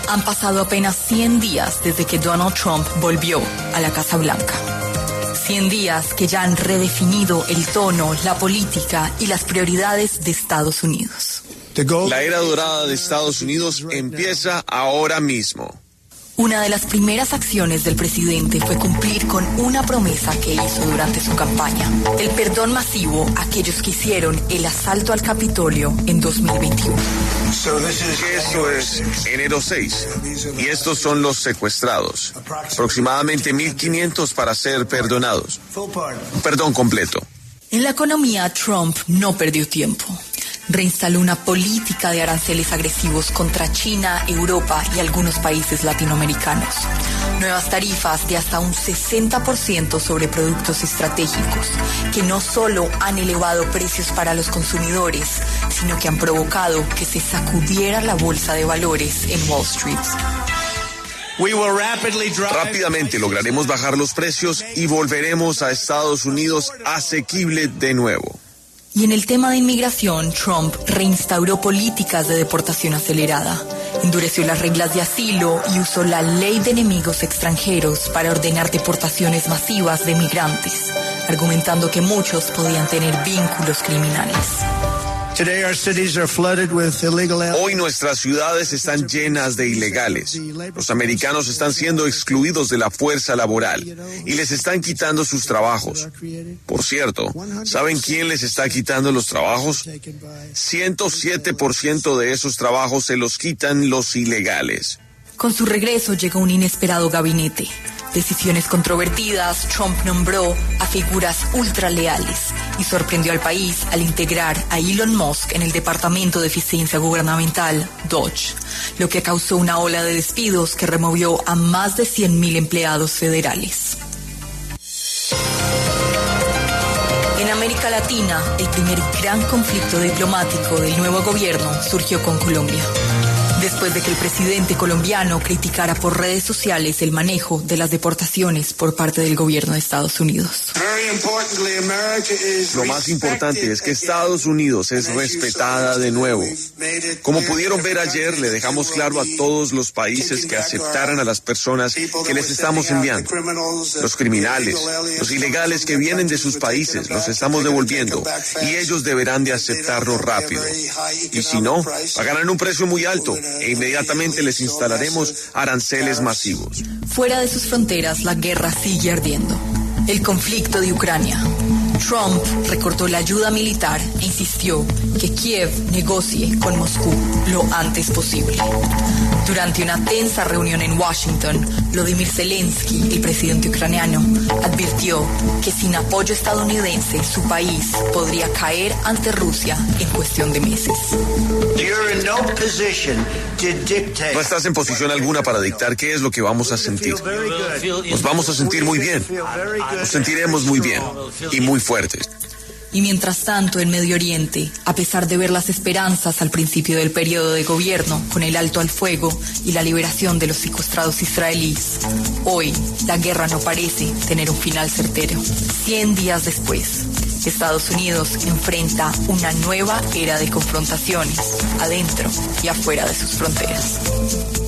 Han pasado apenas 100 días desde que Donald Trump volvió a la Casa Blanca. 100 días que ya han redefinido el tono, la política y las prioridades de Estados Unidos. La era dorada de Estados Unidos empieza ahora mismo. Una de las primeras acciones del presidente fue cumplir con una promesa que hizo durante su campaña: el perdón masivo a aquellos que hicieron el asalto al Capitolio en 2021. Eso es enero 6, y estos son los secuestrados. Aproximadamente 1.500 para ser perdonados. Un perdón completo. En la economía, Trump no perdió tiempo. Reinstaló una política de aranceles agresivos contra China, Europa y algunos países latinoamericanos. Nuevas tarifas de hasta un 60% sobre productos estratégicos, que no solo han elevado precios para los consumidores, sino que han provocado que se sacudiera la bolsa de valores en Wall Street. Rápidamente lograremos bajar los precios y volveremos a Estados Unidos asequible de nuevo. Y en el tema de inmigración, Trump reinstauró políticas de deportación acelerada, endureció las reglas de asilo y usó la ley de enemigos extranjeros para ordenar deportaciones masivas de migrantes, argumentando que muchos podían tener vínculos criminales. Hoy nuestras ciudades están llenas de ilegales. Los americanos están siendo excluidos de la fuerza laboral y les están quitando sus trabajos. Por cierto, ¿saben quién les está quitando los trabajos? 107% de esos trabajos se los quitan los ilegales. Con su regreso llegó un inesperado gabinete. Decisiones controvertidas, Trump nombró a figuras ultraleales y sorprendió al país al integrar a Elon Musk en el Departamento de Eficiencia Gubernamental, DOGE, lo que causó una ola de despidos que removió a más de 100,000 empleados federales. En América Latina, el primer gran conflicto diplomático del nuevo gobierno surgió con Colombia. Después de que el presidente colombiano criticara por redes sociales el manejo de las deportaciones por parte del gobierno de Estados Unidos. Lo más importante es que Estados Unidos es respetada de nuevo. Como pudieron ver ayer, le dejamos claro a todos los países que aceptaran a las personas que les estamos enviando. Los criminales, los ilegales que vienen de sus países, los estamos devolviendo y ellos deberán de aceptarlo rápido. Y si no, pagarán un precio muy alto e inmediatamente les instalaremos aranceles masivos. Fuera de sus fronteras, la guerra sigue ardiendo. El conflicto de Ucrania. Trump recortó la ayuda militar e insistió que Kiev negocie con Moscú lo antes posible. Durante una tensa reunión en Washington, Volodymyr Zelensky, el presidente ucraniano, advirtió que sin apoyo estadounidense su país podría caer ante Rusia en cuestión de meses. No estás en posición alguna para dictar qué es lo que vamos a sentir. Nos vamos a sentir muy bien. Nos sentiremos muy bien y muy fuertes. Y mientras tanto, en Medio Oriente, a pesar de ver las esperanzas al principio del periodo de gobierno con el alto al fuego y la liberación de los secuestrados israelíes, hoy la guerra no parece tener un final certero. 100 días después, Estados Unidos enfrenta una nueva era de confrontaciones adentro y afuera de sus fronteras.